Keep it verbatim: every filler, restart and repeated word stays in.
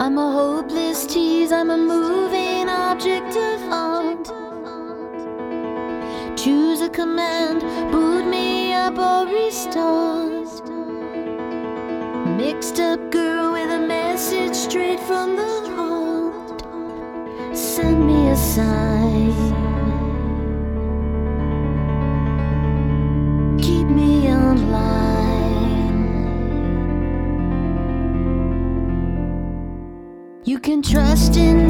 I'm a hopeless tease, I'm a moving object of art. Choose a command, boot me up or restart. Mixed up girl with a message straight from the heart. Send me a sign, keep me online. You can trust in